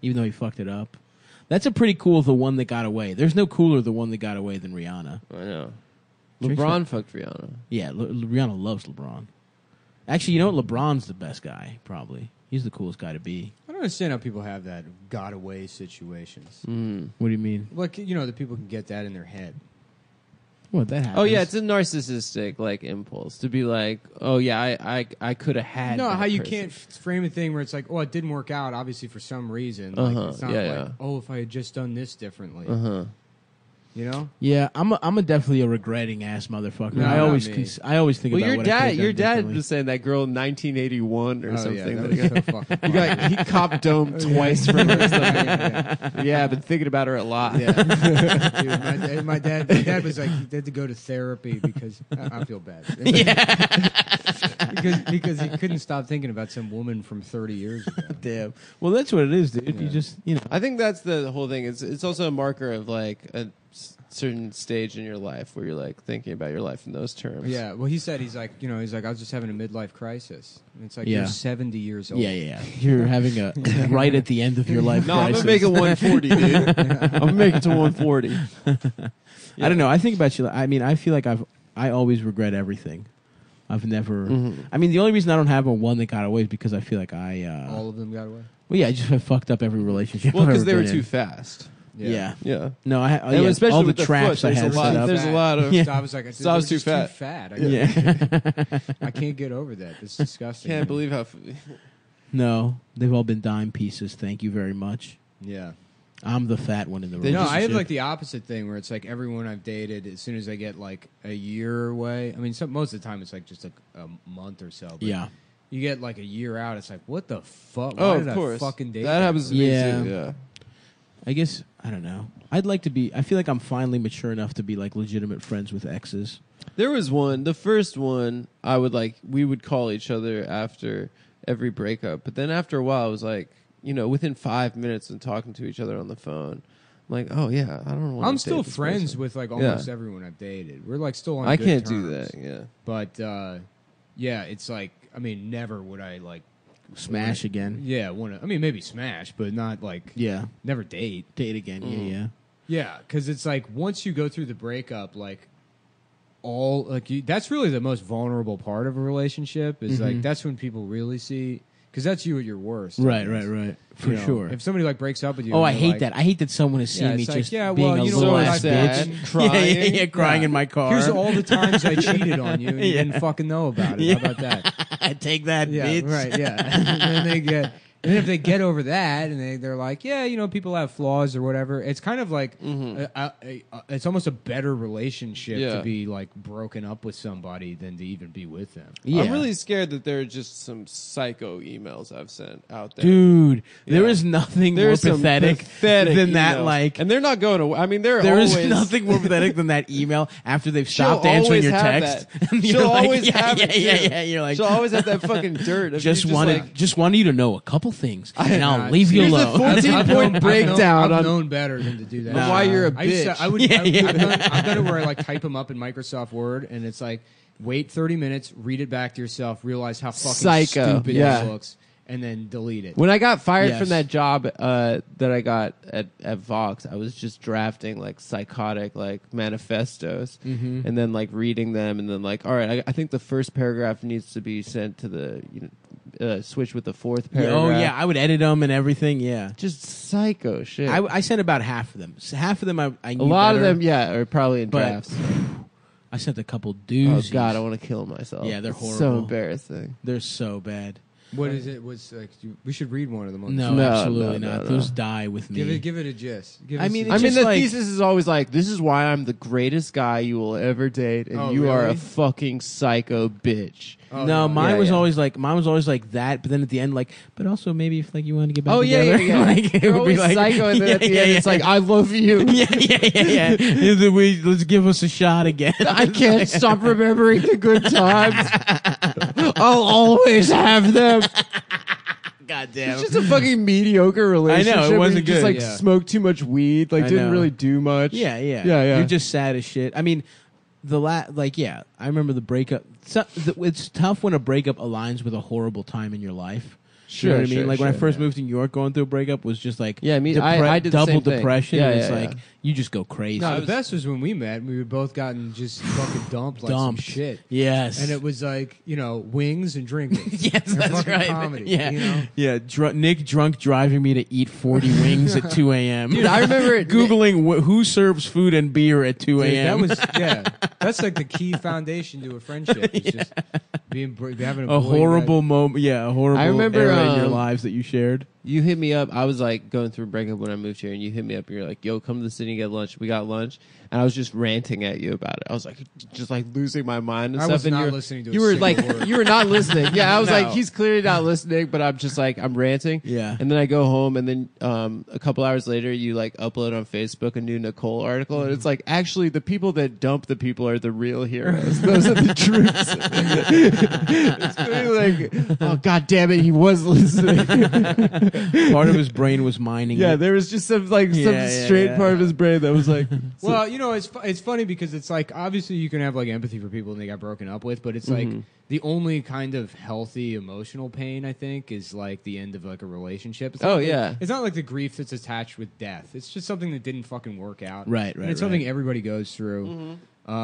even though he fucked it up. That's a pretty cool The One That Got Away. There's no cooler The One That Got Away than Rihanna. I know. Drake's LeBron fucked Rihanna. Yeah, Rihanna loves LeBron. Actually, you know what? LeBron's the best guy, probably. He's the coolest guy to be. I don't understand how people have that got away situations. What do you mean? Like, you know, that people can get that in their head. What, that happens? Oh yeah, it's a narcissistic like impulse to be like, oh yeah, I could have had. No, that how you person. can't frame a thing where it's like, oh, it didn't work out, obviously for some reason. Uh-huh. Like, it's not Yeah, like, yeah. oh, if I had just done this differently. You know? Yeah, I'm definitely a regretting ass motherfucker. No, I always not me. I always think Well, about your what I could've dad done differently. was saying that girl in 1981 or Oh, something. yeah, that that was so fucking he copped dome twice from her. Yeah, I've been thinking about her a lot. Yeah. Dude, my dad was like, he had to go to therapy because I feel bad. because he couldn't stop thinking about some woman from 30 years ago. Damn. Well, that's what it is, dude. Yeah. You just, you know. I think that's the whole thing. It's also a marker of like a certain stage in your life where you're like thinking about your life in those terms. Yeah, well, he said, he's like, I was just having a midlife crisis. And it's like, Yeah. you're 70 years old. Yeah. You're having a right at the end of your life No, I'm crisis. gonna make it 140, dude. I'm gonna make it to 140. I don't know. I think about you. I mean, I feel like I always regret everything. I've never. I mean, the only reason I don't have a one that got away is because I feel like All of them got away. Well, yeah, I just have fucked up every relationship. Well, because because they were too fast. Yeah. Yeah. No, I And yeah, especially all the with the traps foot, I had there's a lot- set up. there's a lot of- Yeah. So I was like, So I was too fat. Too fat. Yeah. I can't get over that. It's disgusting. Can't believe how. No, they've all been dime pieces. Thank you very much. Yeah. I'm the fat one in the They No, I have relationship. like the opposite thing where it's like everyone I've dated, as soon as I get like a year away, I mean, most of the time it's like just like a month or so. But Yeah. You get like a year out, it's like, what the fuck? Oh, Why of did course. I fucking date That happens to me Yeah. too. Yeah. I guess I don't know. I'd like to be. I feel like I'm finally mature enough to be like legitimate friends with exes. There was one, the first one, I would like, we would call each other after every breakup. But then after a while, I was like, within 5 minutes and talking to each other on the phone, I'm like, oh yeah, I don't want I'm to still date this friends person. with like almost everyone I've dated. We're like still on I good can't do terms. that, yeah. But yeah, it's like, I mean, never would I like Smash again. Yeah, I mean, maybe smash, but not like Yeah. never date. Date again. Yeah. Yeah, because it's like once you go through the breakup, like that's really the most vulnerable part of a relationship. Is like that's when people really see, because that's you at your worst. I Right. guess. Right. For You know, sure. If somebody like breaks up with you, Oh, and I you're hate like, that. I hate that someone has seen Yeah, me it's like, just yeah, being well, a you know little what, ass I've been bitch. crying. Yeah, crying in my car. Here's all the times I cheated on you, and you didn't fucking know about it. How about that? Take that, Yeah, bitch. right. Yeah, and then if they get over that, and they're like, yeah, people have flaws or whatever. It's kind of like it's almost a better relationship Yeah. to be like broken up with somebody than to even be with them. Yeah. I'm really scared that there are just some psycho emails I've sent out there. Dude, there Yeah. is nothing There's more some pathetic, than that. emails. Like, and they're not going away. I mean, there always, is nothing more pathetic than that email after they've She'll stopped answering always your have text. that. And She'll you're like, always yeah, have yeah, it. yeah, too. yeah. You're like, she'll always have that fucking dirt. Of just you wanted you to know a couple things, and I'll leave you Here's the alone. 14-point breakdown I've on known better than to do that. why you're a I used to- bitch. I would, Yeah, yeah. I've done it where I like type them up in Microsoft Word, and it's like wait 30 minutes, read it back to yourself, realize how fucking Psycho. stupid Yeah. this looks, and then delete it. When I got fired Yes. from that job that I got at Vox, I was just drafting like psychotic like manifestos, and then like reading them, and then like, all right, I think the first paragraph needs to be sent to the switch with the fourth paragraph. Oh yeah, I would edit them and everything. Yeah, just psycho shit. I sent about half of them. So half of them I a knew lot better, of them, yeah, are probably in but drafts. I sent a couple Oh doozies. God, I want to kill myself. Yeah, they're It's horrible. So embarrassing. They're so bad. What is it? Was like we should read one of them. On the No, show. absolutely no, not. no. Those die with me. Give it a gist. Give I us mean, a- it's I mean, just the like- thesis is always like, this is why I'm the greatest guy you will ever date, and Oh, you are a really? fucking psycho bitch. Oh, no, mine Yeah, was yeah. always like that. But then at the end, like, but also maybe if like you want to get back Oh yeah, together, yeah, yeah. like, it You're would always be like psycho, and then at the yeah, end, yeah, it's like, I love you. yeah. Let's give us a shot again. I can't stop remembering the good times. I'll always have them. God damn. It's just a fucking mediocre relationship. it where wasn't you just good, like yeah. smoked too much weed, like I didn't know. really do much. Yeah. yeah. You're just sad as shit. I mean, I remember the breakup. It's tough when a breakup aligns with a horrible time in your life. You know what I Sure, mean? Like when I sure, first moved to New York, going through a breakup was just like Yeah, I mean, I did the double same thing. depression. Yeah, and it's yeah, like yeah. you just go crazy. No, the best was when we met. We were both gotten just fucking dumped like some Dumped. shit. Yes, And it was like, wings and drinking. yes, And that's fucking right. comedy, yeah, you know? yeah. Nick drunk driving me to eat 40 wings at 2 a.m. Dude, I remember Googling who serves food and beer at 2 Dude, a.m. that's like the key foundation to a friendship. It's just having a boy horrible moment. Yeah, a horrible I remember, era in your lives that you shared. You hit me up. I was like going through a breakup when I moved here, and you hit me up. And you're like, "Yo, come to the city and get lunch." We got lunch, and I was just ranting at you about it. I was like, just like losing my mind and I stuff. was and not you're- listening to a You were single like, word. you were not listening. Yeah, I was No. like, he's clearly not listening, but I'm just like, I'm ranting. Yeah. And then I go home, and then a couple hours later, you like upload on Facebook a new Nicole article, and it's like, actually, the people that dump the people are the real heroes. Those are the troops. It's clearly like, oh god damn it, he was listening. Part of his brain was mining. Yeah, it. there was just some like Yeah, some yeah, straight yeah. part of his brain that was like, Well, it's funny because it's like obviously you can have like empathy for people and they got broken up with, but it's like the only kind of healthy emotional pain I think is like the end of like a relationship. It's Oh, not like- yeah. it's not like the grief that's attached with death. It's just something that didn't fucking work out. Right, And right, it's something right. everybody goes through.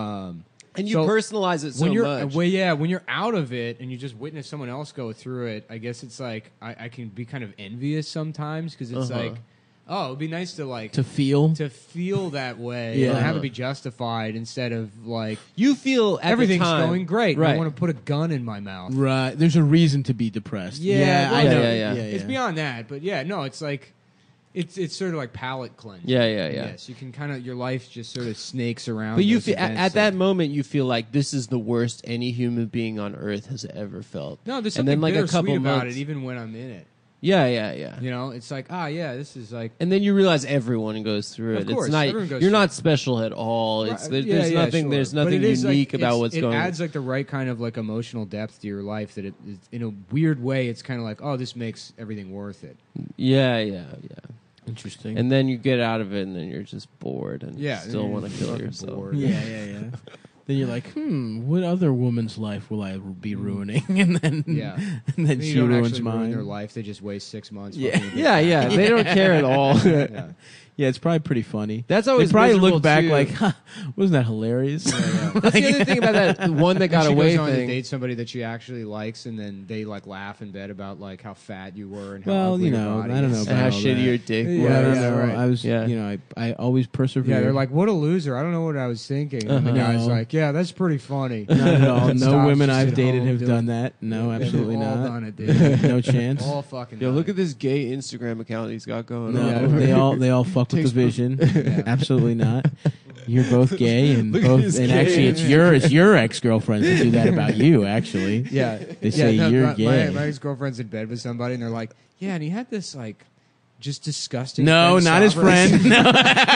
and you So, personalize it so when you're much. when you're out of it and you just witness someone else go through it, I guess it's like I can be kind of envious sometimes because it's like, oh, it'd be nice to like to feel. to feel that way Yeah. and have it be justified instead of like You feel at everything's the time, going great. And right? I want to put a gun in my mouth. Right. There's a reason to be depressed. Yeah, I well, know. yeah. It's beyond that, but yeah, no, it's like it's sort of like palate cleanse. Yeah. Yes, you can kind of your life just sort of snakes around. But you those feel events at that of- moment you feel like this is the worst any human being on earth has ever felt. No, there's and something then like a couple bittersweet about months, it, even when I'm in it. yeah. You know, it's like, yeah, this is like. And then you realize everyone goes through Of it. course, it's not everyone goes you're through not special at all. It's Right, there's nothing sure. there's But nothing it is, like, unique about what's it going on. adds like the right kind of like emotional depth to your life that it's in a weird way. It's kind of like, oh, this makes everything worth it. Yeah. Interesting. And then you get out of it, and then you're just bored and Yeah, still you're want to kill fucking yourself. bored. yeah. Then you're like, what other woman's life will I be ruining? And then, Yeah. and then You she don't ruins actually ruin mine. their life. They just waste 6 months. Yeah. fucking with Yeah, they don't care at all. Yeah. Yeah, it's probably pretty funny. That's always they probably miserable, look back too. like, wasn't that hilarious? That's the other thing about that one that got And she away goes on to thing. date somebody that she actually likes, and then they like laugh in bed about like how fat you were and how Well, ugly you your know, body I don't is. know And how about all shitty that. your dick Yeah, was. I don't yeah, know. right. I was, Yeah. I always persevere. Yeah, they're like, "What a loser!" I don't know what I was thinking. And the Uh-huh. guy's like, "Yeah, that's pretty funny." not at all. No Stop, women just I've at dated home have doing- done that. No, They've absolutely all not. done it, dude. No chance. All fucking. Yo, done look it. at this gay Instagram account he's got going No, on. Yeah. they all fuck with the Takes- vision. Absolutely not. You're both gay, and Look at both, this and gay actually, it's your ex girlfriends that do that about you. Actually, Yeah, they say you're my, gay. My ex girlfriend's in bed with somebody, and they're like, "Yeah," and he had this like just disgusting. No, friend not his sovereign. friend. No.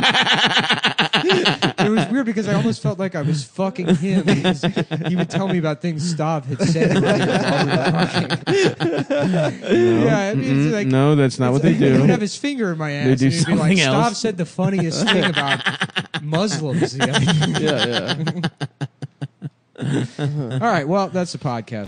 It was weird because I almost felt like I was fucking him. Because he would tell me about things Stav had said earlier while we were fucking. Yeah, I mean, it's like No, that's not what they He would do. have his finger in my ass. They do and he'd be like, something Stav else." said the funniest thing about Muslims. Yeah. All right, well, that's the podcast.